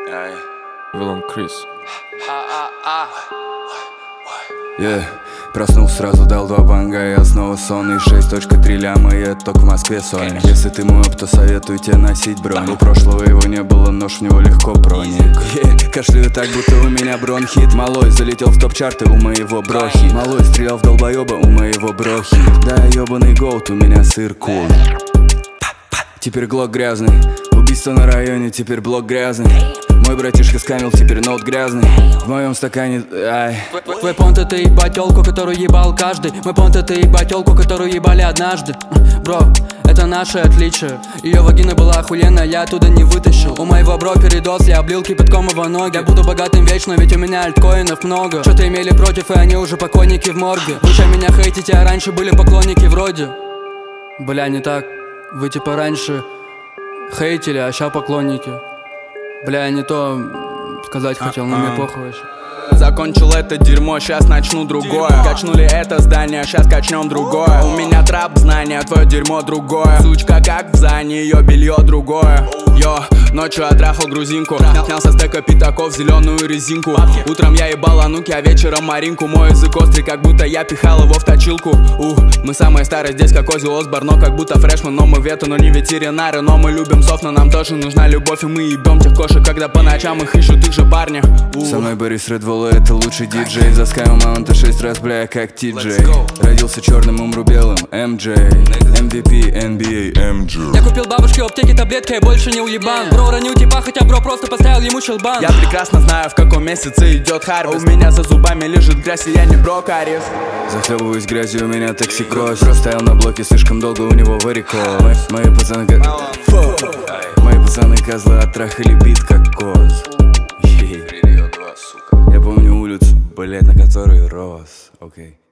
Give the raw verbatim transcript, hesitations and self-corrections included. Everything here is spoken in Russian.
Вилон Крис. Yeah. Проснулся, сразу дал два банга, я снова сонный. Шесть точка три ляма, я только в Москве сольник. Если ты мой оп, то советую тебе носить бронь. У прошлого его не было, нож в него легко проник. yeah. Кашляю так, будто у меня бронхит. Малой залетел в топ-чарты у моего брохи. Малой стрелял в долбоеба у моего брохи. Да, ебаный голд, у меня сыр кул. Теперь глок грязный. Убийство на районе, теперь блок грязный. Мой братишка скамил, теперь ноут грязный. В моем стакане, ай. Твой понт это ебать тёлку, которую ебал каждый. Мой понт это ебать тёлку, которую ебали однажды. Бро, это наше отличие. Ее вагина была охуенная, я оттуда не вытащил. У моего бро передоз, я облил кипятком его ноги. Я буду богатым вечно, ведь у меня альткоинов много. Что-то имели против, и они уже покойники в морге. Вы ща меня хейтите, а раньше были поклонники вроде. Бля, не так, вы типа раньше хейтили, а ща поклонники. Бля, не то сказать хотел, но мне похуй вообще. Закончил это дерьмо, сейчас начну другое. Качнули это здание, сейчас качнем другое. У меня трап знания, твое дерьмо другое. Сучка как в зане, ее белье другое. Йо, ночью отрахал грузинку. Снял со стека пятаков зеленую резинку. Утром я ебал ануки, а вечером маринку. Мой язык острый, как будто я пихал его в точилку. У, мы самые старые здесь, как Оззи Осборн. Но как будто фрешман, но мы вету, но не ветеринары. Но мы любим сов, но нам тоже нужна любовь. И мы ебем тех кошек, когда по ночам их ищут их же парни. У. Со мной Борис Редволл, это лучший диджей. За Скайом маунта шесть раз, бля, как Ти-Джей. Родился черным, умру белым, эм джей. эм ви пи эн би эй, эм джей. Я купил бабушке в аптеке таблетки, я больше не уебан. Бро уронил типа, хотя бро просто поставил ему щелбан. Я прекрасно знаю, в каком месяце идет харвест. У меня за зубами лежит грязь, и я не бро кариес. Захлебываюсь грязью, у меня токсикоз. Простоял на блоке слишком долго, у него варикоз. Мои пацаны как... Мои пацаны козлы оттрахали бит как коз. Я помню улицу, блять, на которой рос. Окей.